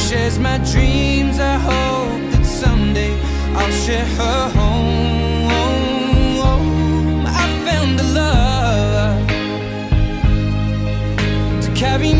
shares my dreams. I hope that someday I'll share her home. I found a love to carry